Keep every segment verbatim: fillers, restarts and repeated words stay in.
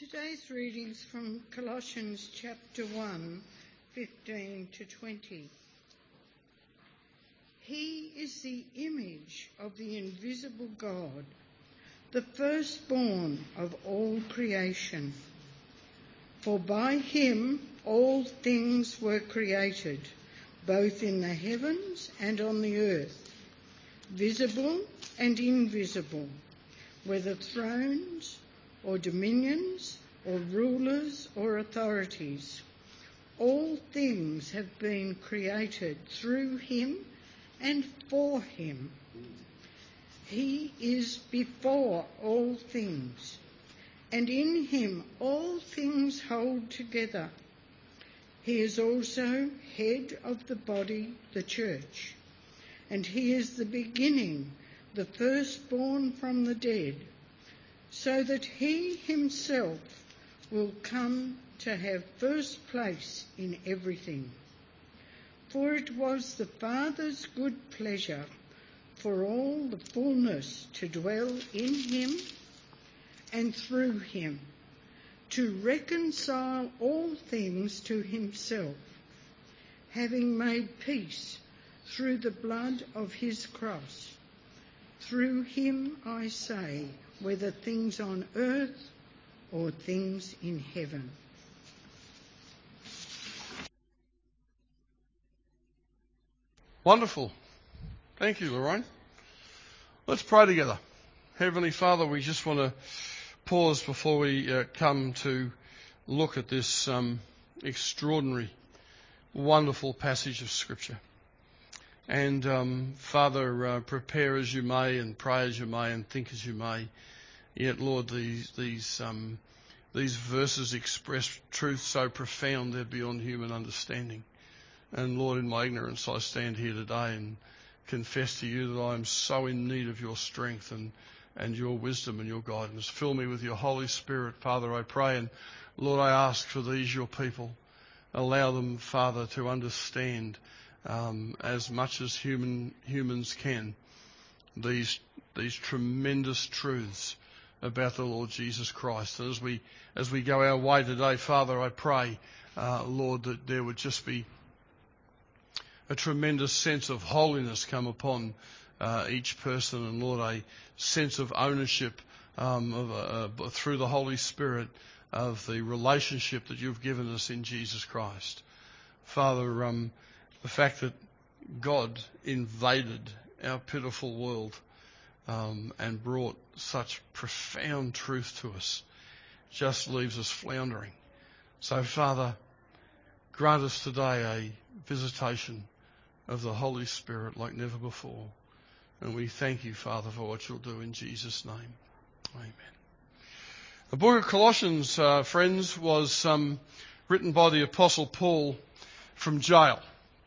Today's readings from Colossians chapter one, fifteen to twenty. He is the image of the invisible God, the firstborn of all creation. For by him all things were created, both in the heavens and on the earth, visible and invisible, whether thrones or dominions or rulers or authorities. All things have been created through him and for him. He is before all things, and in him all things hold together. He is also head of the body, the church, and he is the beginning, the firstborn from the dead, so that he himself will come to have first place in everything. For it was the Father's good pleasure for all the fullness to dwell in him and through him, to reconcile all things to himself, having made peace through the blood of his cross. Through him, I say, whether things on earth or things in heaven. Wonderful. Thank you, Lorraine. Let's pray together. Heavenly Father, we just want to pause before we uh, come to look at this um, extraordinary, wonderful passage of Scripture. And um, Father, uh, prepare as you may and pray as you may and think as you may. Yet, Lord, these these um, these verses express truth so profound they're beyond human understanding. And Lord, in my ignorance, I stand here today and confess to you that I am so in need of your strength and, and your wisdom and your guidance. Fill me with your Holy Spirit, Father, I pray. And Lord, I ask for these, your people. Allow them, Father, to understand um, as much as human humans can these these tremendous truths about the Lord Jesus Christ. And as we as we go our way today, Father, I pray, uh, Lord, that there would just be a tremendous sense of holiness come upon uh, each person, and Lord, a sense of ownership um, of, uh, through the Holy Spirit of the relationship that you've given us in Jesus Christ. Father, um, the fact that God invaded our pitiful world um, and brought such profound truth to us just leaves us floundering. So, Father, grant us today a visitation of the Holy Spirit like never before. And we thank you, Father, for what you'll do in Jesus' name. Amen. The book of Colossians, uh, friends, was um, written by the Apostle Paul from jail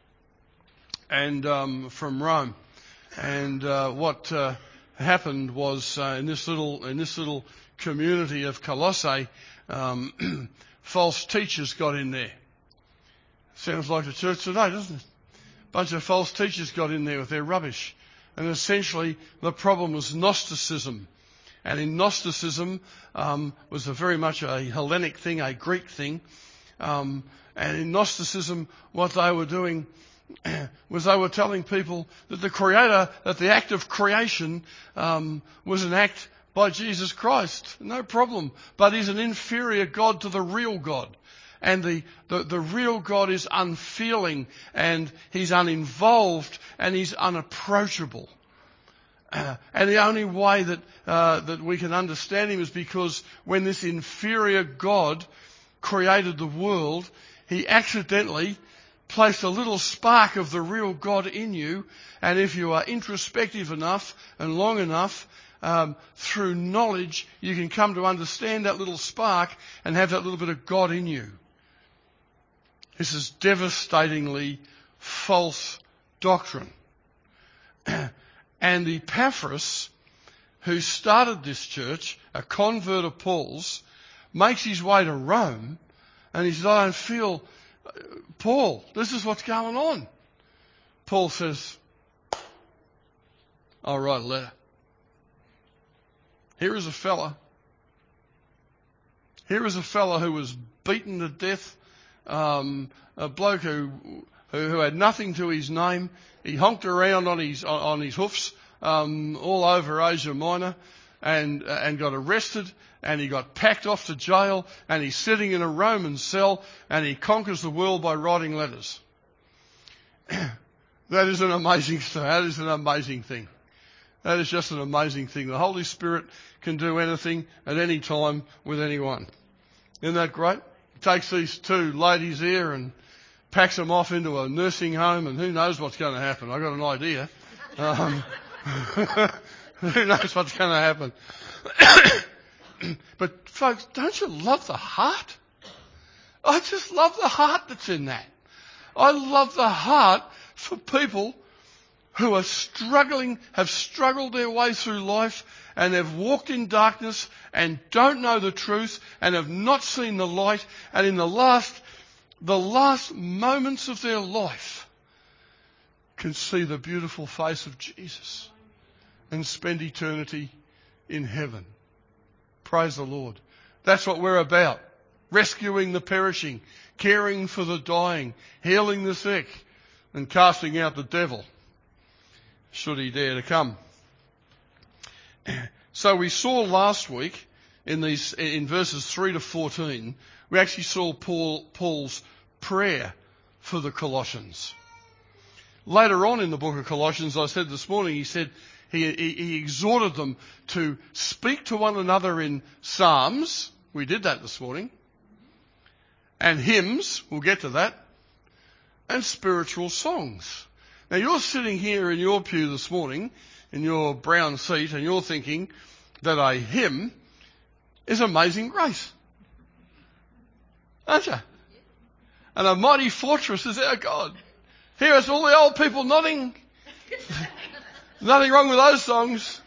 and um, from Rome. And uh, what uh, happened was uh, in this little in this little community of Colossae, um, false teachers got in there. Sounds like the church today, doesn't it? A bunch of false teachers got in there with their rubbish. And essentially the problem was Gnosticism. And in Gnosticism um, was a very much a Hellenic thing, a Greek thing. Um, and in Gnosticism, what they were doing was they were telling people that the Creator, that the act of creation um, was an act by Jesus Christ. No problem. But he's an inferior God to the real God. And the, the, the real God is unfeeling and he's uninvolved and he's unapproachable. Uh, and the only way that uh, that we can understand him is because when this inferior God created the world, he accidentally placed a little spark of the real God in you. And if you are introspective enough and long enough, um, through knowledge, you can come to understand that little spark and have that little bit of God in you. This is devastatingly false doctrine. And Epaphras, who started this church, a convert of Paul's, makes his way to Rome, and he says, I don't feel, Paul, this is what's going on. Paul says, I'll write a letter. Here is a fella Here is a fella who was beaten to death, um, a bloke who, who who had nothing to his name. He honked around on his on, on his hoofs um, all over Asia Minor, and uh, and got arrested, and he got packed off to jail, and he's sitting in a Roman cell, and he conquers the world by writing letters. That is an amazing thing. That is an amazing thing. That is just an amazing thing. The Holy Spirit can do anything at any time with anyone. Isn't that great? He takes these two ladies here and packs them off into a nursing home, and who knows what's going to happen. I've got an idea. Um, who knows what's going to happen. But folks, don't you love the heart? I just love the heart that's in that. I love the heart for people who are struggling, have struggled their way through life, and have walked in darkness and don't know the truth and have not seen the light, and in the last, the last moments of their life can see the beautiful face of Jesus and spend eternity in heaven. Praise the Lord. That's what we're about. Rescuing the perishing, caring for the dying, healing the sick, and casting out the devil, should he dare to come. So we saw last week in these, in verses three to fourteen, we actually saw Paul, Paul's prayer for the Colossians. Later on in the book of Colossians, I said this morning, he said he, he, he exhorted them to speak to one another in psalms. We did that this morning. And hymns, we'll get to that, and spiritual songs. Now you're sitting here in your pew this morning, in your brown seat, and you're thinking that a hymn is Amazing Grace. Aren't you? And a mighty fortress is our God. Here it's all the old people nodding. Nothing wrong with those songs.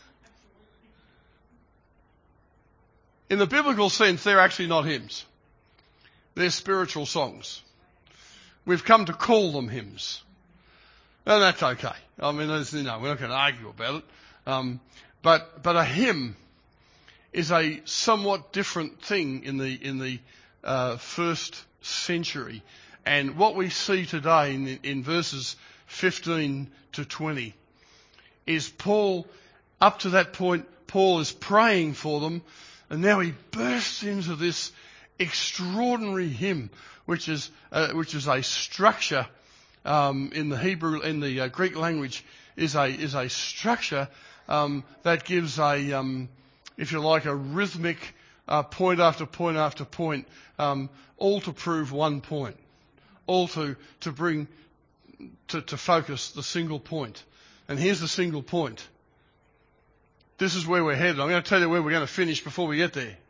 In the biblical sense, they're actually not hymns. They're spiritual songs. We've come to call them hymns. And that's okay. I mean, you know, we're not going to argue about it. Um, but, but a hymn is a somewhat different thing in the, in the, uh, first century. And what we see today in, in verses fifteen to twenty is Paul, up to that point, Paul is praying for them, and now he bursts into this extraordinary hymn, which is uh, which is a structure um, in the Hebrew, in the uh, Greek language, is a is a structure um, that gives a, um, if you like, a rhythmic uh, point after point after point, um, all to prove one point, all to to bring to, to focus the single point. And here's the single point. This is where we're headed. I'm going to tell you where we're going to finish before we get there.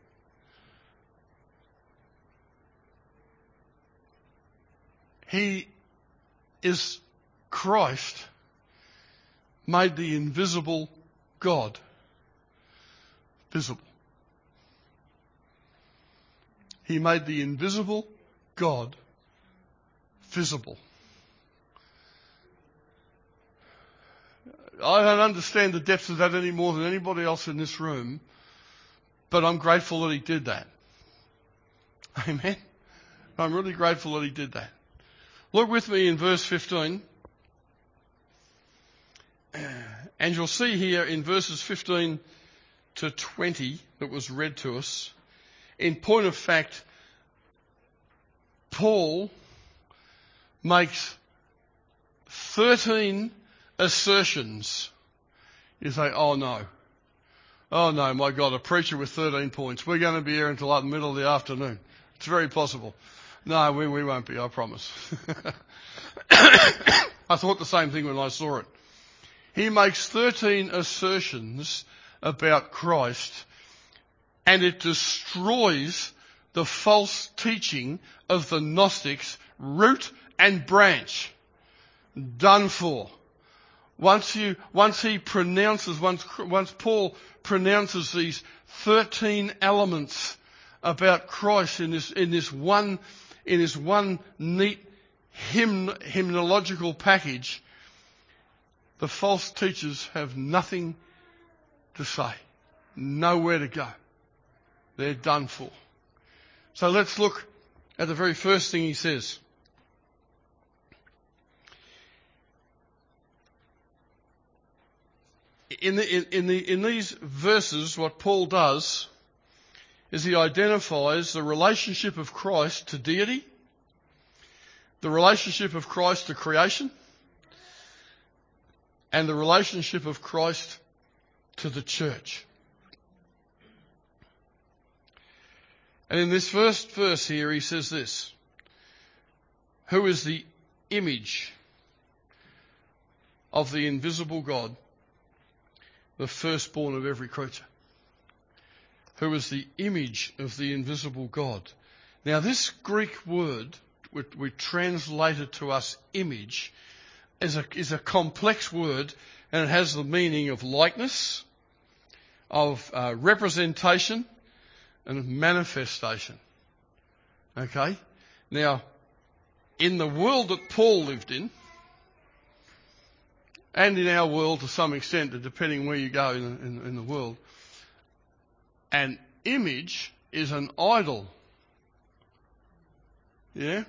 He is Christ, made the invisible God visible. He made the invisible God visible. I don't understand the depth of that any more than anybody else in this room, but I'm grateful that he did that. Amen. I'm really grateful that he did that. Look with me in verse fifteen. And you'll see here in verses fifteen to twenty that was read to us, in point of fact, Paul makes thirteen assertions. You say, oh no. Oh no, my God, a preacher with thirteen points. We're going to be here until like the middle of the afternoon. It's very possible. No, we, we won't be, I promise. I thought the same thing when I saw it. He makes thirteen assertions about Christ, and it destroys the false teaching of the Gnostics, root and branch. Done for. Once you, once he pronounces, once, once Paul pronounces these thirteen elements about Christ in this, in this one, in this one neat hymn, hymnological package, the false teachers have nothing to say, nowhere to go. They're done for. So let's look at the very first thing he says. In, the, in, in, the, in these verses, what Paul does is he identifies the relationship of Christ to deity, the relationship of Christ to creation, and the relationship of Christ to the church. And in this first verse here, he says this: who is the image of the invisible God, the firstborn of every creature. Who is the image of the invisible God. Now this Greek word, we, we translated to us image, is a, is a complex word, and it has the meaning of likeness, of uh, representation, and of manifestation. Okay? Now, in the world that Paul lived in, and in our world to some extent, depending where you go in the, in, in the world, an image is an idol. Yeah?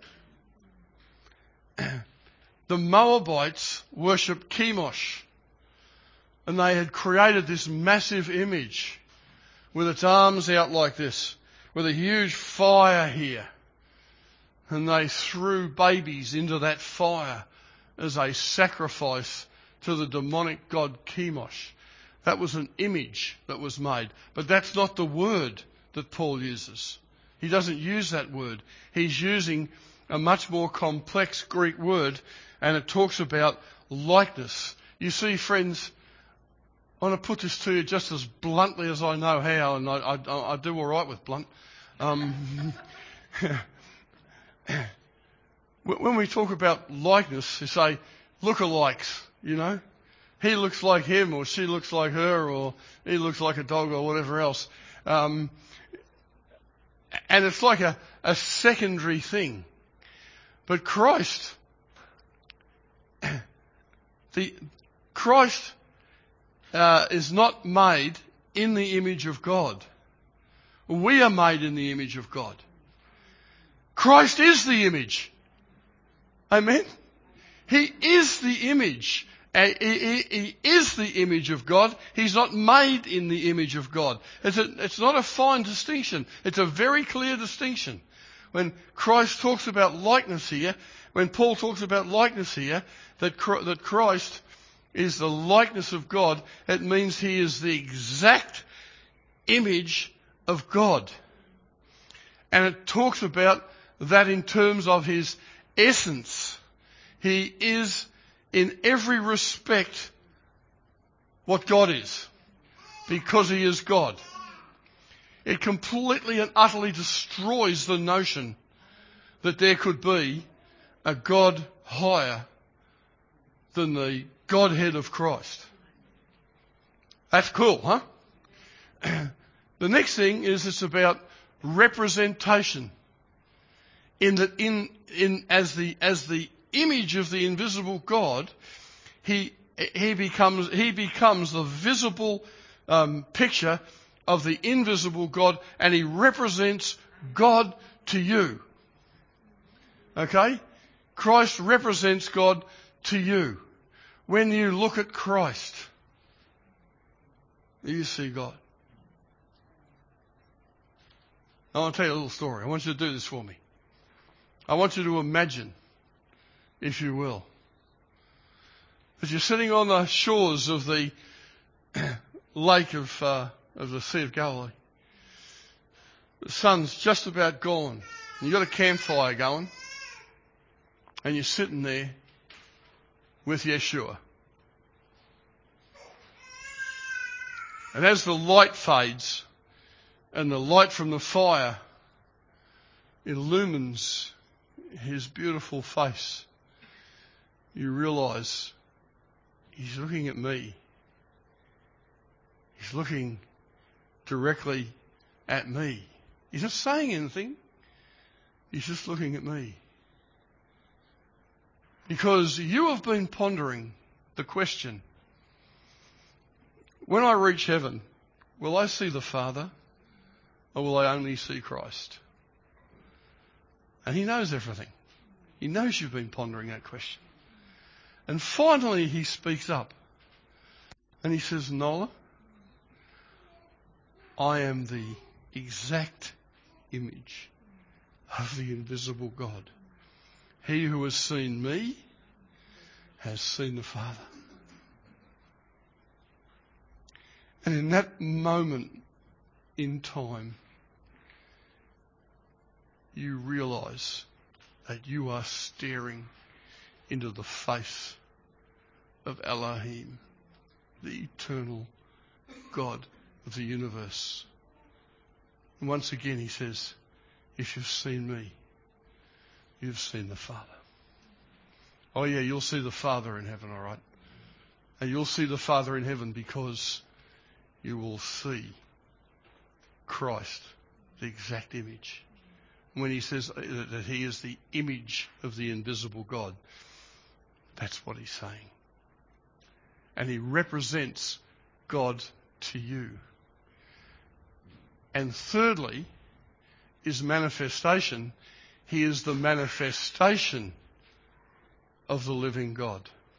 The Moabites worshipped Chemosh, and they had created this massive image with its arms out like this, with a huge fire here. And they threw babies into that fire as a sacrifice to the demonic god Chemosh. That was an image that was made. But that's not the word that Paul uses. He doesn't use that word. He's using a much more complex Greek word, and it talks about likeness. You see, friends, I want to put this to you just as bluntly as I know how, and I, I, I do all right with blunt. Um, when we talk about likeness, you say lookalikes, you know. He looks like him, or she looks like her, or he looks like a dog, or whatever else. Um, and it's like a, a secondary thing. But Christ, the Christ uh, is not made in the image of God. We are made in the image of God. Christ is the image. Amen? He is the image. He, he, he is the image of God. He's not made in the image of God. It's, a, it's not a fine distinction. It's a very clear distinction. When Christ talks about likeness here, when Paul talks about likeness here, that, that Christ is the likeness of God, it means he is the exact image of God. And it talks about that in terms of his essence. He is in every respect what God is, because he is God. It completely and utterly destroys the notion that there could be a God higher than the Godhead of Christ. That's cool, huh? The next thing is it's about representation. In that, in in as the as the image of the invisible God, he he becomes he becomes the visible um, picture of the invisible God, and he represents God to you. Okay? Christ represents God to you. When you look at Christ, you see God. I want to tell you a little story. I want you to do this for me. I want you to imagine, if you will, that you're sitting on the shores of the lake of, uh, of the Sea of Galilee. The sun's just about gone. You've got a campfire going, and you're sitting there with Yeshua. And as the light fades, and the light from the fire illumines his beautiful face, you realise he's looking at me. He's looking directly at me. He's not saying anything. He's just looking at me. Because you have been pondering the question, when I reach heaven, will I see the Father, or will I only see Christ? And he knows everything. He knows you've been pondering that question. And finally he speaks up. And he says, Nola, I am the exact image of the invisible God. He who has seen me has seen the Father. And in that moment in time, you realise that you are staring into the face of Elohim, the eternal God of the universe. And once again he says, if you've seen me, you've seen the Father. Oh yeah, you'll see the Father in heaven, all right? And you'll see the Father in heaven because you will see Christ, the exact image. When he says that he is the image of the invisible God, that's what he's saying. And he represents God to you. And thirdly, his manifestation, he is the manifestation of the living God.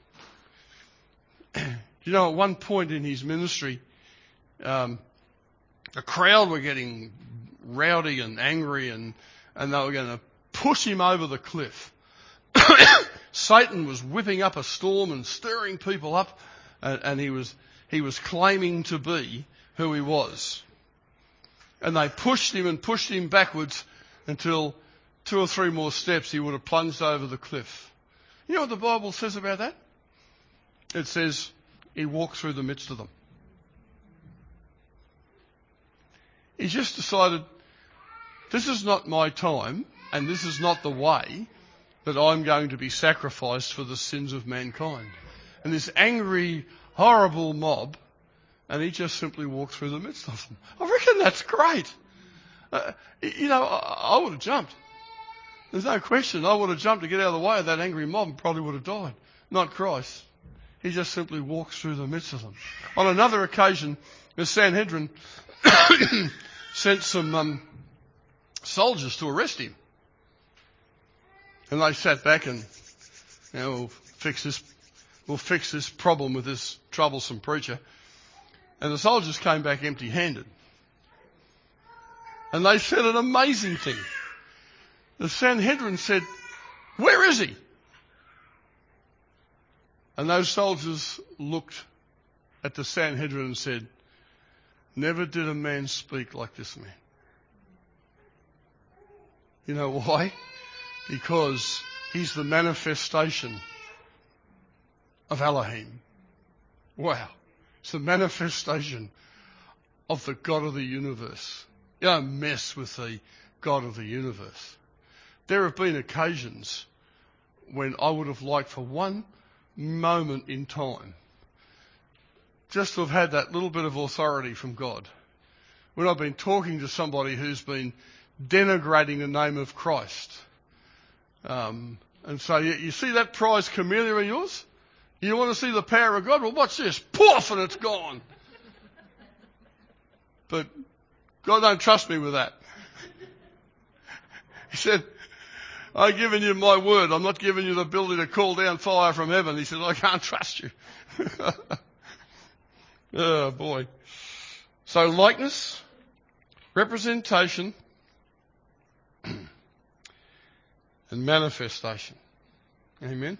You know, at one point in his ministry, um, the crowd were getting rowdy and angry, and, and they were going to push him over the cliff. Satan was whipping up a storm and stirring people up, and, and he was he was claiming to be who he was. And they pushed him and pushed him backwards until two or three more steps he would have plunged over the cliff. You know what the Bible says about that? It says he walked through the midst of them. He just decided, this is not my time, and this is not the way that I'm going to be sacrificed for the sins of mankind. And this angry, horrible mob, and he just simply walked through the midst of them. I reckon that's great. Uh, you know, I, I would have jumped. There's no question. I would have jumped to get out of the way of that angry mob and probably would have died. Not Christ. He just simply walks through the midst of them. On another occasion, the Sanhedrin sent some um, soldiers to arrest him. And they sat back and, you know, we'll fix this, we'll fix this problem with this troublesome preacher. And the soldiers came back empty-handed. And they said an amazing thing. The Sanhedrin said, where is he? And those soldiers looked at the Sanhedrin and said, never did a man speak like this man. You know why? Because he's the manifestation of Elohim. Wow. It's the manifestation of the God of the universe. You don't mess with the God of the universe. There have been occasions when I would have liked for one moment in time just to have had that little bit of authority from God. When I've been talking to somebody who's been denigrating the name of Christ. Um, and so you, you see that prize camellia of yours? You want to see the power of God? Well, watch this. Poof, and it's gone. But God don't trust me with that. He said, I've given you my word. I'm not giving you the ability to call down fire from heaven. He said, I can't trust you. Oh, boy. So likeness, representation, and manifestation. Amen.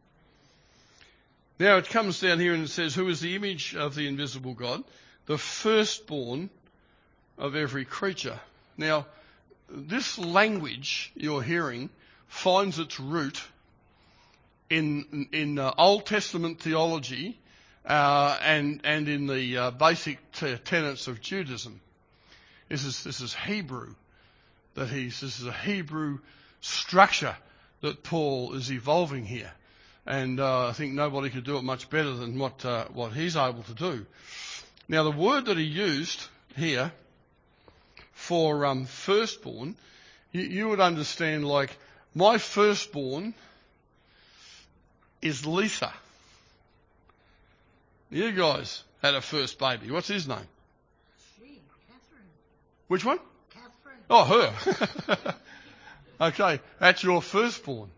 Now it comes down here and it says, who is the image of the invisible God? The firstborn of every creature. Now, this language you're hearing finds its root in in uh, Old Testament theology uh, and and in the uh, basic t- tenets of Judaism. This is this is Hebrew that he's this is a Hebrew structure that Paul is evolving here, and uh, I think nobody could do it much better than what uh, what he's able to do. Now, the word that he used here for um, firstborn, you, you would understand like, my firstborn is Lisa. You guys had a first baby. What's his name? She, Catherine. Which one? Catherine. Oh, her. Okay, that's your firstborn.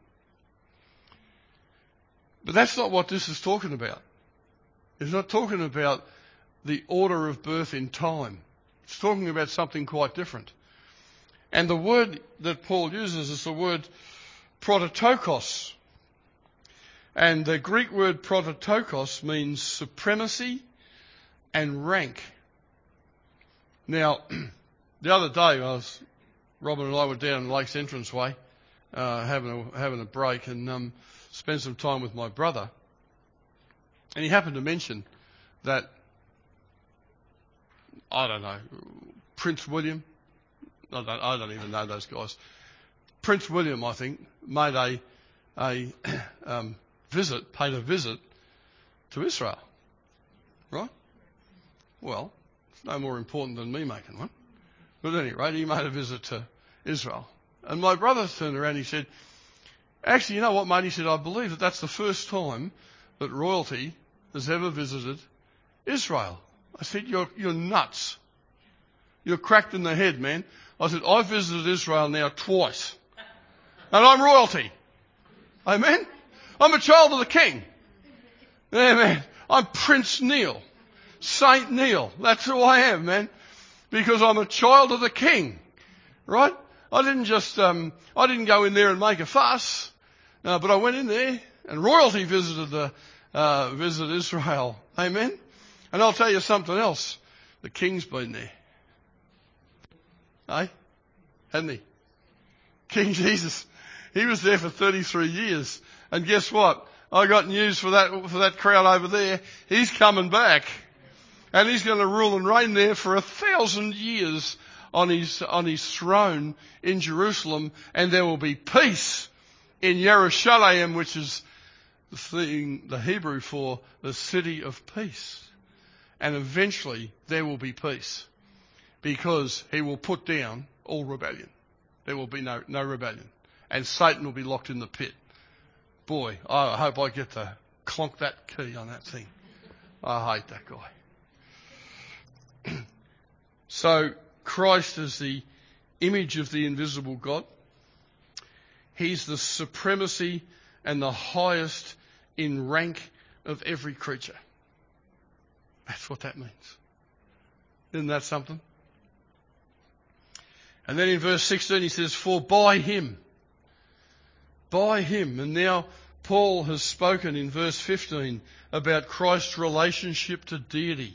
But that's not what this is talking about. It's not talking about the order of birth in time. It's talking about something quite different. And the word that Paul uses is the word prototokos. And the Greek word prototokos means supremacy and rank. Now, the other day, I was, Robin and I were down in Lakes Entranceway, uh, having a, having a break, and um, spent some time with my brother. And he happened to mention that, I don't know, Prince William, I don't, I don't even know those guys. Prince William, I think, made a a um, visit, paid a visit to Israel, right? Well, it's no more important than me making one. But at any rate, he made a visit to Israel. And my brother turned around and he said, actually, you know what, mate? He said, I believe that that's the first time that royalty has ever visited Israel. I said, you're, you're nuts. You're cracked in the head, man. I said, I've visited Israel now twice. And I'm royalty. Amen? I'm a child of the king. Yeah, man. I'm Prince Neil. Saint Neil. That's who I am, man. Because I'm a child of the king. Right? I didn't just, um, I didn't go in there and make a fuss. Uh, but I went in there and royalty visited the, uh, visited Israel. Amen? And I'll tell you something else. The king's been there. Eh? Hadn't he? King Jesus. He was there for thirty-three years. And guess what? I got news for that, for that crowd over there. He's coming back. And he's going to rule and reign there for a thousand years on his, on his throne in Jerusalem. And there will be peace in Jerusalem, which is the thing, the Hebrew for the city of peace. And eventually there will be peace. Because he will put down all rebellion. There will be no, no rebellion. And Satan will be locked in the pit. Boy, I hope I get to clonk that key on that thing. I hate that guy. So, Christ is the image of the invisible God. He's the supremacy and the highest in rank of every creature. That's what that means. Isn't that something? And then in verse sixteen he says, for by him, by him, and now Paul has spoken in verse fifteen about Christ's relationship to deity.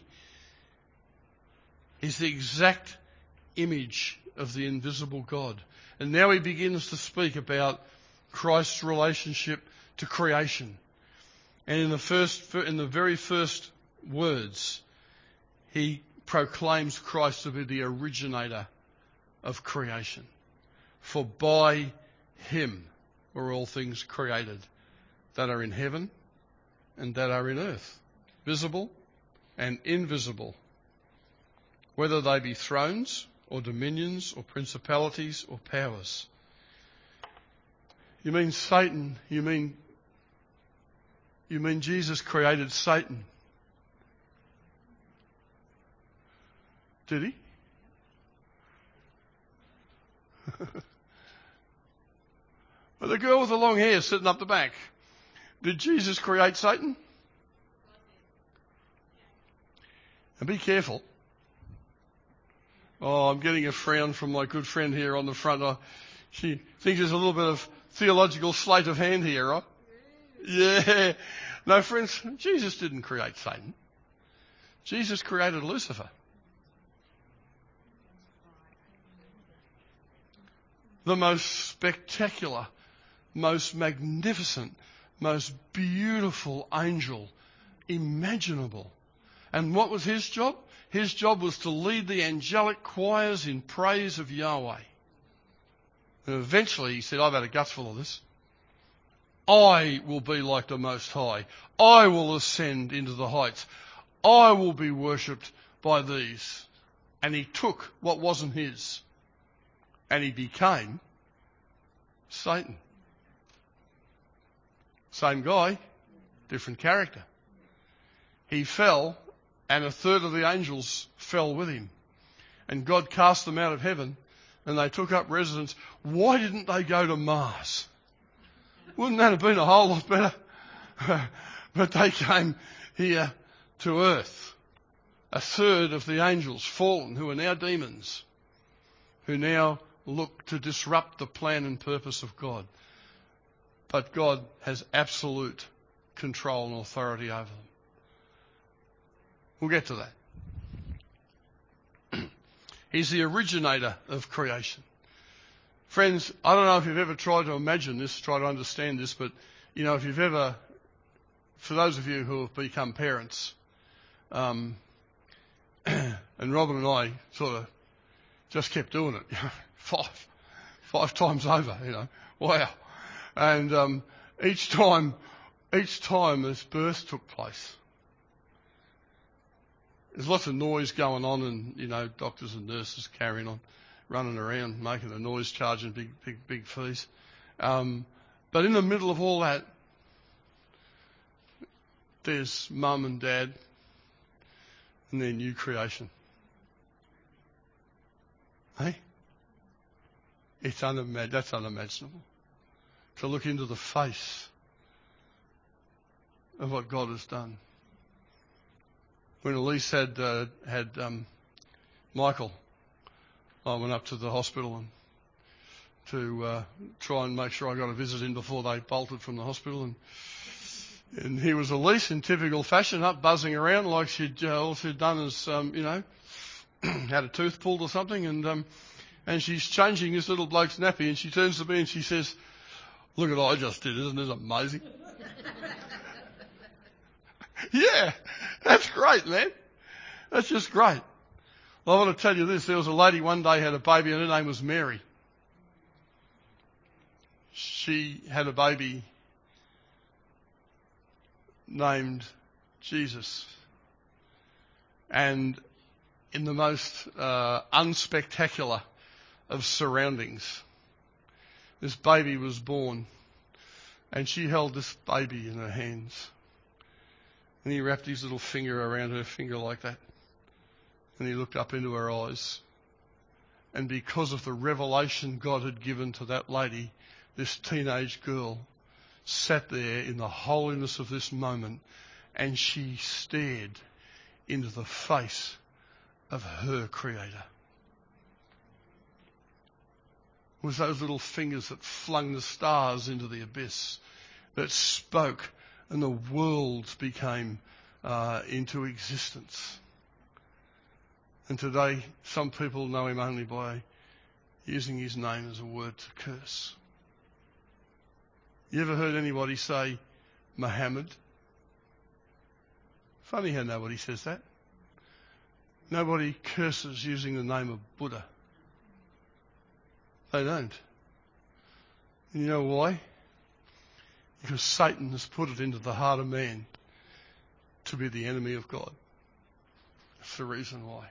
He's the exact image of the invisible God. And now he begins to speak about Christ's relationship to creation. And in the first, in the very first words, he proclaims Christ to be the originator of creation. For by him were all things created that are in heaven and that are in earth, visible and invisible, whether they be thrones or dominions or principalities or powers. You mean Satan, you mean, you mean Jesus created Satan? Did he? But the girl with the long hair sitting up the back, did Jesus create Satan? And be careful. Oh, I'm getting a frown from my good friend here on the front. Oh, she thinks there's a little bit of theological sleight of hand here, right? Yeah. No, friends, Jesus didn't create Satan. Jesus created Lucifer. The most spectacular, most magnificent, most beautiful angel imaginable. And what was his job? His job was to lead the angelic choirs in praise of Yahweh. And eventually he said, I've had a gutful of this. I will be like the Most High. I will ascend into the heights. I will be worshipped by these. And he took what wasn't his. And he became Satan. Same guy, different character. He fell, and a third of the angels fell with him. And God cast them out of heaven and they took up residence, why didn't they go to Mars? Wouldn't that have been a whole lot better? But they came here to earth. A third of the angels fallen, who are now demons, who now look to disrupt the plan and purpose of God. But God has absolute control and authority over them. We'll get to that. He's the originator of creation. Friends, I don't know if you've ever tried to imagine this, try to understand this, but, you know, if you've ever, for those of you who have become parents, um, and Robin and I sort of just kept doing it, you know, five, five times over, you know, wow. And um, each time, each time this birth took place, there's lots of noise going on, and you know, doctors and nurses carrying on, running around, making a noise, charging big, big, big fees. Um, but in the middle of all that, there's mum and dad and their new creation. Hey? It's unimag- that's unimaginable. To look into the face of what God has done. When Elise had uh, had um, Michael, I went up to the hospital and to uh, try and make sure I got a visit in before they bolted from the hospital, and and here was Elise in typical fashion, up buzzing around like she'd uh, all she'd done is um, you know had a tooth pulled or something, and um, and she's changing this little bloke's nappy, and she turns to me and she says, "Look at what I just did, isn't this amazing?" Yeah, that's great, man. That's just great. Well, I want to tell you this. There was a lady one day had a baby, and her name was Mary. She had a baby named Jesus. And in the most uh, unspectacular of surroundings, this baby was born, and she held this baby in her hands. And he wrapped his little finger around her finger like that. And he looked up into her eyes. And because of the revelation God had given to that lady, this teenage girl sat there in the holiness of this moment, and she stared into the face of her Creator. It was those little fingers that flung the stars into the abyss, that spoke, and the worlds became uh, into existence. And today, some people know him only by using his name as a word to curse. You ever heard anybody say Muhammad? Funny how nobody says that. Nobody curses using the name of Buddha. They don't. And you know why? Because Satan has put it into the heart of man to be the enemy of God. That's the reason why.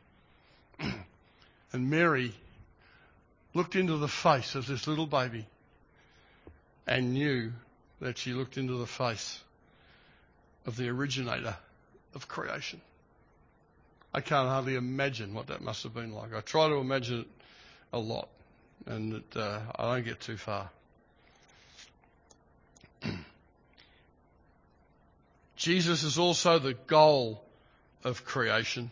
And Mary looked into the face of this little baby and knew that she looked into the face of the originator of creation. I can't hardly imagine what that must have been like. I try to imagine it a lot, and it, uh, I don't get too far. Jesus is also the goal of creation.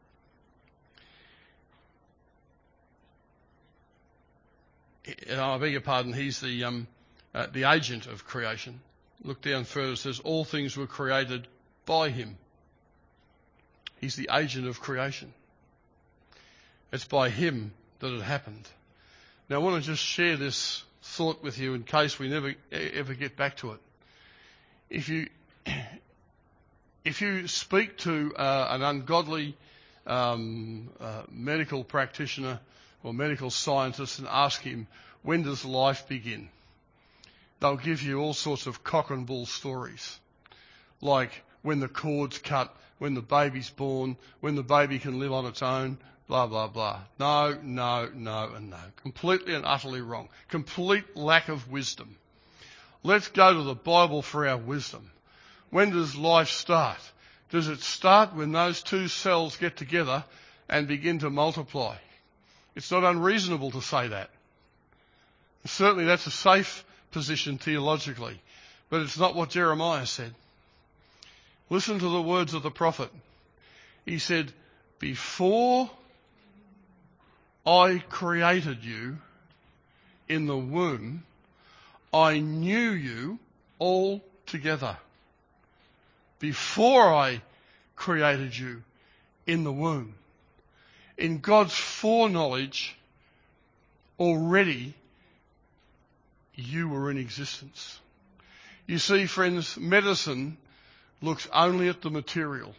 I beg your pardon, he's the um, uh, the agent of creation. Look down further, it says, all things were created by him. He's the agent of creation. It's by him that it happened. Now I want to just share this thought with you in case we never ever get back to it. If you if you speak to uh, an ungodly um, uh, medical practitioner or medical scientist and ask him, when does life begin? They'll give you all sorts of cock and bull stories, like when the cord's cut, when the baby's born, when the baby can live on its own, blah, blah, blah. No, no, no, and no. Completely and utterly wrong. Complete lack of wisdom. Let's go to the Bible for our wisdom. When does life start? Does it start when those two cells get together and begin to multiply? It's not unreasonable to say that. Certainly that's a safe position theologically, but it's not what Jeremiah said. Listen to the words of the prophet. He said, before I created you in the womb, I knew you all together. Before I created you in the womb. In God's foreknowledge, already you were in existence. You see, friends, medicine looks only at the material.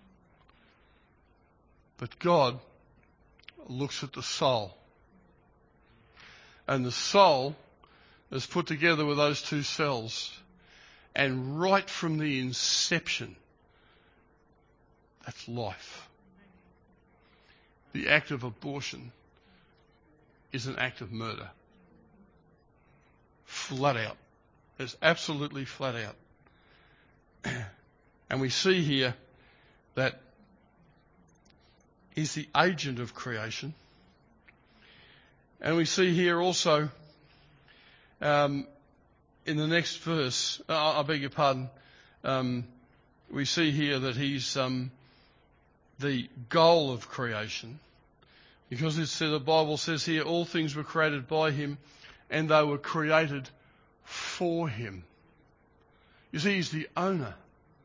But God looks at the soul. And the soul is put together with those two cells. And right from the inception, that's life. The act of abortion is an act of murder. Flat out. It's absolutely flat out. And we see here that he's the agent of creation. And we see here also, um, in the next verse, uh, I beg your pardon, um, we see here that he's um, the goal of creation. Because it's, the Bible says here, all things were created by him and they were created for him. You see, he's the owner.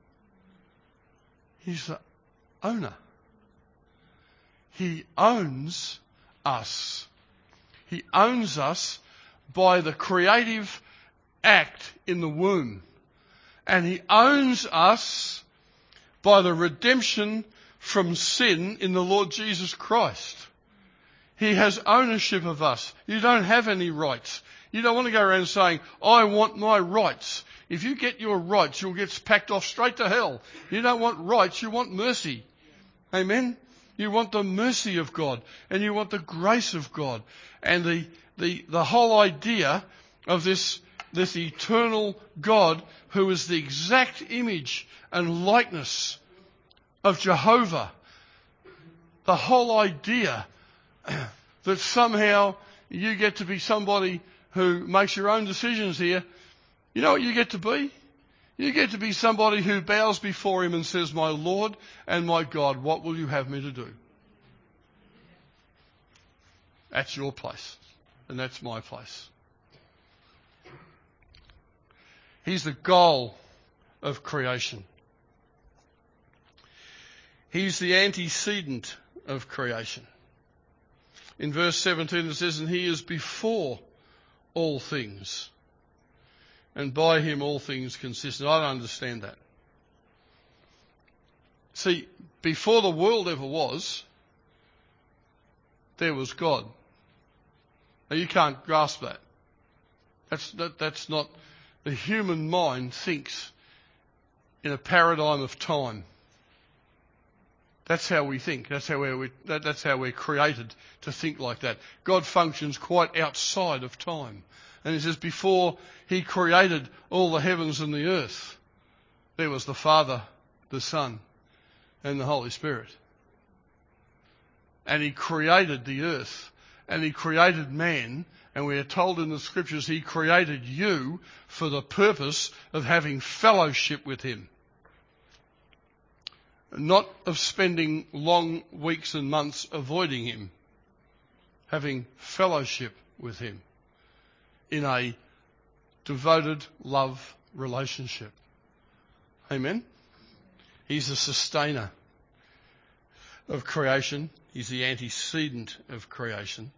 He's the owner. He owns us. He owns us by the creative act in the womb. And he owns us by the redemption from sin in the Lord Jesus Christ. He has ownership of us. You don't have any rights. You don't want to go around saying, I want my rights. If you get your rights, you'll get packed off straight to hell. You don't want rights, you want mercy. Amen? You want the mercy of God and you want the grace of God. And the, the, the whole idea of this, this eternal God who is the exact image and likeness of Jehovah. The whole idea that somehow you get to be somebody who makes your own decisions here. You know what you get to be? You get to be somebody who bows before him and says, my Lord and my God, what will you have me to do? That's your place. And that's my place. He's the goal of creation. He's the antecedent of creation. In verse seventeen it says, and he is before all things. And by him all things consist. I don't understand that. See, before the world ever was, there was God. Now you can't grasp that. That's, that, that's not, the human mind thinks in a paradigm of time. That's how we think. That's how we're, that, that's how we're created to think like that. God functions quite outside of time. And he says, before he created all the heavens and the earth, there was the Father, the Son, and the Holy Spirit. And he created the earth, and he created man, and we are told in the scriptures he created you for the purpose of having fellowship with him. Not of spending long weeks and months avoiding him. Having fellowship with him in a devoted love relationship. Amen? He's the sustainer of creation. He's the antecedent of creation.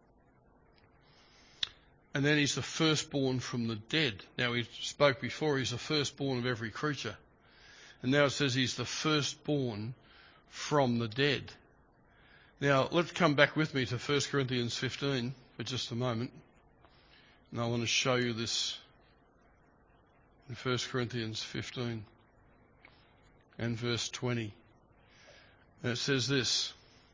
And then he's the firstborn from the dead. Now we spoke before, he's the firstborn of every creature. And now it says he's the firstborn from the dead. Now, let's come back with me to First Corinthians fifteen for just a moment. And I want to show you this in First Corinthians fifteen and verse twenty. And it says this.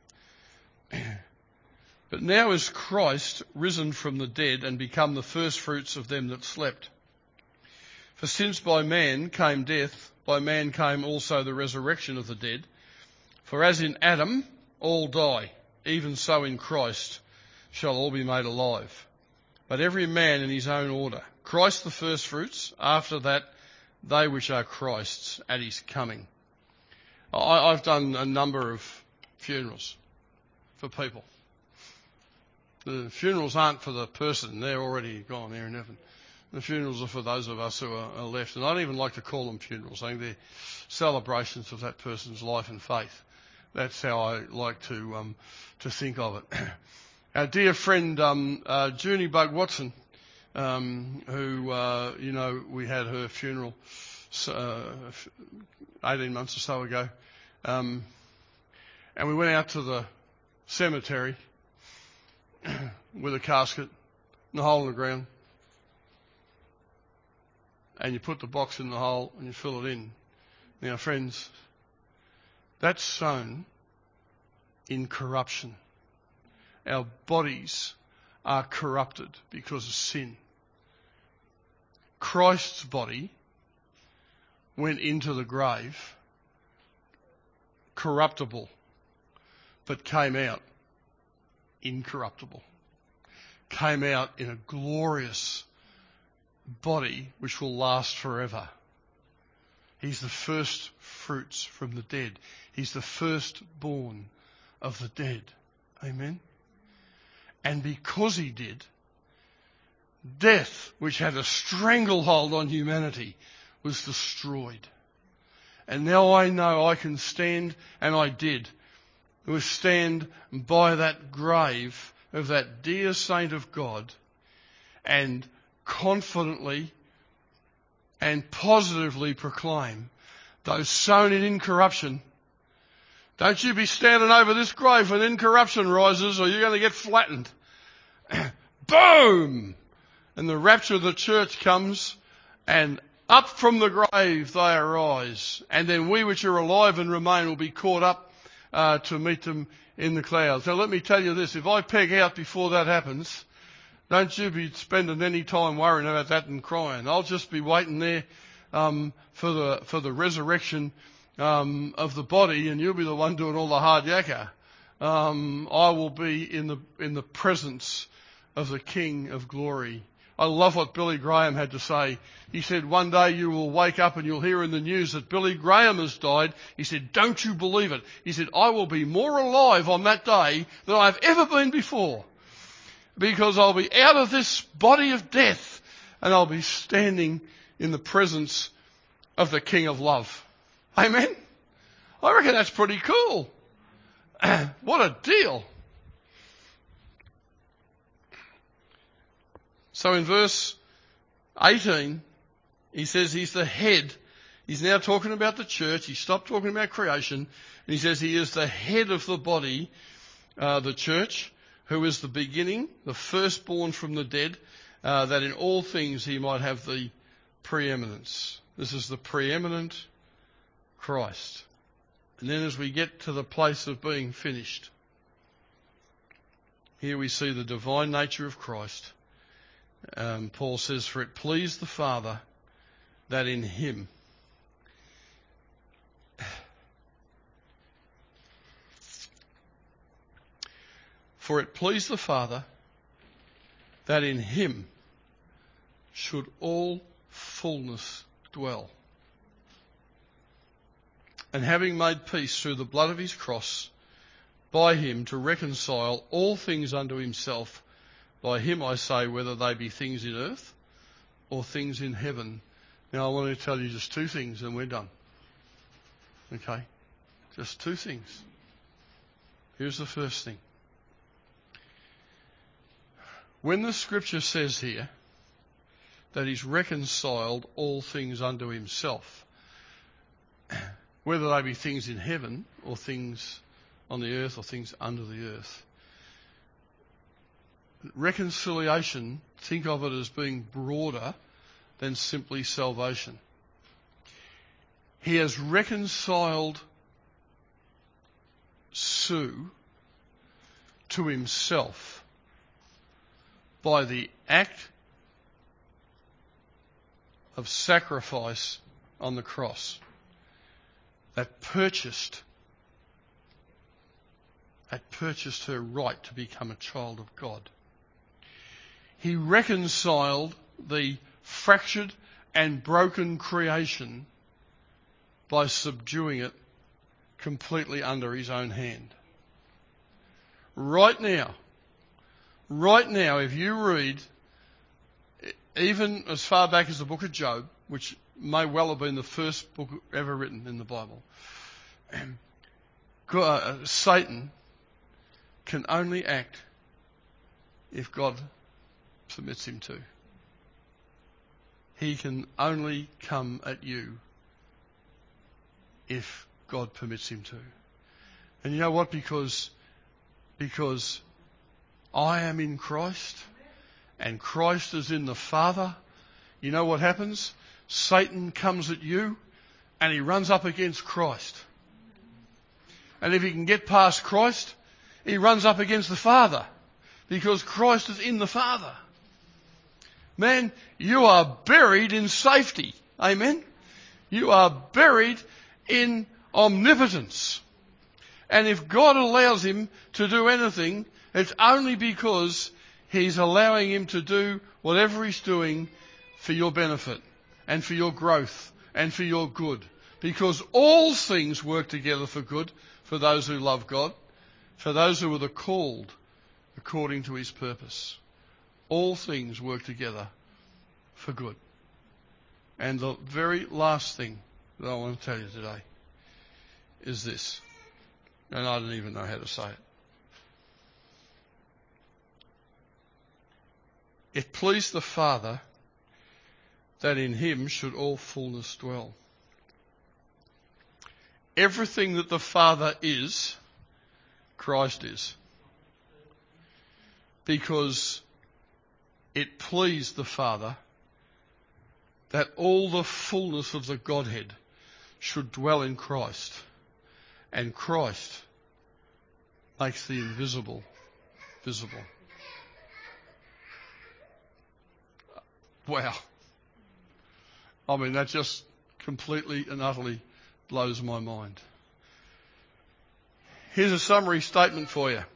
But now is Christ risen from the dead and become the firstfruits of them that slept. For since by man came death, by man came also the resurrection of the dead. For as in Adam all die, even so in Christ shall all be made alive, but every man in his own order. Christ the firstfruits, after that they which are Christ's at his coming. I, I've done a number of funerals for people. The funerals aren't for the person, they're already gone, they're in heaven. The funerals are for those of us who are, are left, and I don't even like to call them funerals. I think they're celebrations of that person's life and faith. That's how I like to um, to think of it. Our dear friend um, uh, Junie Bug Watson, um, who uh, you know we had her funeral uh, eighteen months or so ago, um, and we went out to the cemetery with a casket and a hole in the ground, and you put the box in the hole and you fill it in. Now, friends, that's sown in corruption. Our bodies are corrupted because of sin. Christ's body went into the grave corruptible, but came out incorruptible. Came out in a glorious body which will last forever. He's the first fruits from the dead. He's the firstborn of the dead. Amen. And because he did, death, which had a stranglehold on humanity, was destroyed. And now I know I can stand, and I did, was stand by that grave of that dear saint of God and confidently and positively proclaim, those sown in incorruption, don't you be standing over this grave when incorruption rises, or you're going to get flattened. Boom! And the rapture of the church comes, and up from the grave they arise. And then we which are alive and remain will be caught up uh, to meet them in the clouds. Now let me tell you this, if I peg out before that happens, don't you be spending any time worrying about that and crying. I'll just be waiting there um, for the for the resurrection um, of the body, and you'll be the one doing all the hard yakka. Um, I will be in the in the presence of the King of Glory. I love what Billy Graham had to say. He said, one day you will wake up and you'll hear in the news that Billy Graham has died. He said, don't you believe it? He said, I will be more alive on that day than I've ever been before, because I'll be out of this body of death and I'll be standing in the presence of the King of Love. Amen? I reckon that's pretty cool. What a deal. So in verse eighteen, he says he's the head. He's now talking about the church. He stopped talking about creation. And he says he is the head of the body, uh, the church, who is the beginning, the firstborn from the dead, uh, that in all things he might have the preeminence. This is the preeminent Christ. And then as we get to the place of being finished, here we see the divine nature of Christ. Um, Paul says, for it pleased the Father that in him for it pleased the Father that in him should all fullness dwell. And having made peace through the blood of his cross, by him to reconcile all things unto himself. By him I say, whether they be things in earth or things in heaven. Now I want to tell you just two things and we're done. Okay? Just two things. Here's the first thing. When the scripture says here that he's reconciled all things unto himself, whether they be things in heaven or things on the earth or things under the earth, reconciliation, think of it as being broader than simply salvation. He has reconciled Sue to himself by the act of sacrifice on the cross that purchased had purchased her right to become a child of God. He reconciled the fractured and broken creation by subduing it completely under his own hand. Right now, right now, if you read, even as far back as the book of Job, which may well have been the first book ever written in the Bible, God, Satan can only act if God permits him to. He can only come at you if God permits him to. And you know what? Because, because I am in Christ and Christ is in the Father, you know what happens? Satan comes at you and he runs up against Christ. And if he can get past Christ, he runs up against the Father, because Christ is in the Father. Man, you are buried in safety. Amen? You are buried in omnipotence. And if God allows him to do anything, it's only because he's allowing him to do whatever he's doing for your benefit and for your growth and for your good. Because all things work together for good for those who love God, for those who are the called according to his purpose. All things work together for good. And the very last thing that I want to tell you today is this. And I don't even know how to say it. It pleased the Father that in him should all fullness dwell. Everything that the Father is, Christ is. Because it pleased the Father that all the fullness of the Godhead should dwell in Christ. And Christ makes the invisible visible. Wow. I mean, that just completely and utterly blows my mind. Here's a summary statement for you.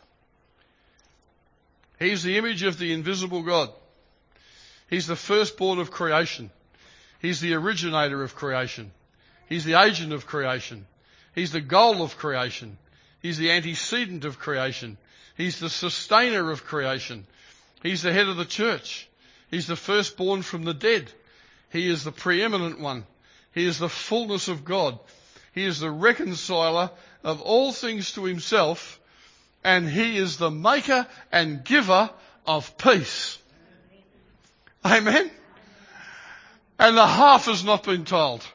He's the image of the invisible God. He's the firstborn of creation. He's the originator of creation. He's the agent of creation. He's the goal of creation. He's the antecedent of creation. He's the sustainer of creation. He's the head of the church. He's the firstborn from the dead. He is the preeminent one. He is the fullness of God. He is the reconciler of all things to himself, and he is the maker and giver of peace. Amen? And the half has not been told.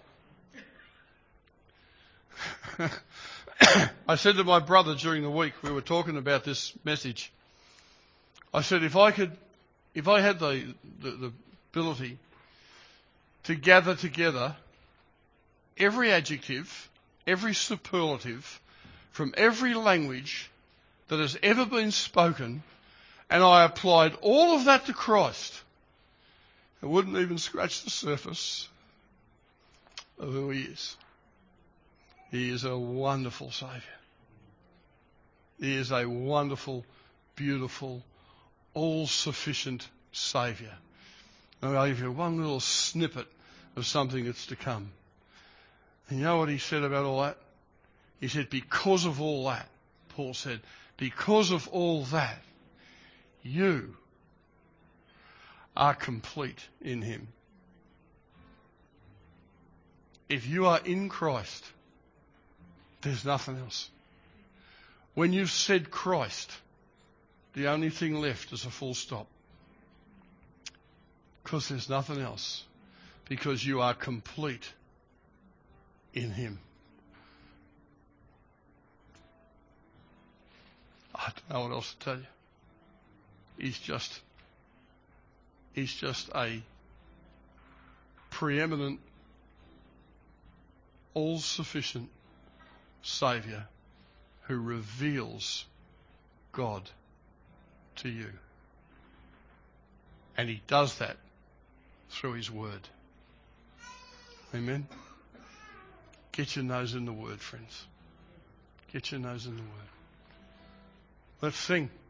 I said to my brother during the week, we were talking about this message. I said, if I could, if I had the, the, the ability to gather together every adjective, every superlative from every language that has ever been spoken, and I applied all of that to Christ, it wouldn't even scratch the surface of who he is. He is a wonderful Saviour. He is a wonderful, beautiful, all-sufficient Saviour. And I'll give you one little snippet of something that's to come. And you know what he said about all that? He said, because of all that, Paul said, because of all that, you are complete in him. If you are in Christ, there's nothing else. When you've said Christ, the only thing left is a full stop. Because there's nothing else. Because you are complete in him. I don't know what else to tell you. He's just, he's just a preeminent, all-sufficient Saviour who reveals God to you. And he does that through his word. Amen? Get your nose in the word, friends. Get your nose in the word. Let's sing.